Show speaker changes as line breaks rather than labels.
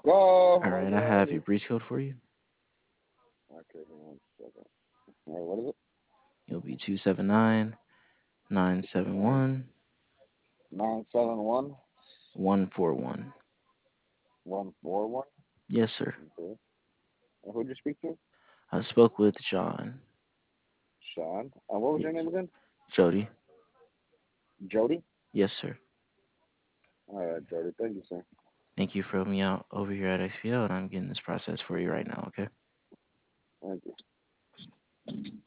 go.
All
Let's
right, I have your
go.
breach code for you.
Okay, hang on a second. All right, what is it?
It'll be 279-971-141.
971-141.
Yes, sir.
Okay. And who'd you speak to?
I spoke with John.
Sean. And what was
Yes.
your name again?
Jody.
Jody?
Yes, sir.
All right, Jody. Thank you, sir.
Thank you for helping me out over here at XPO, and I'm getting this process for you right now, okay?
Thank you.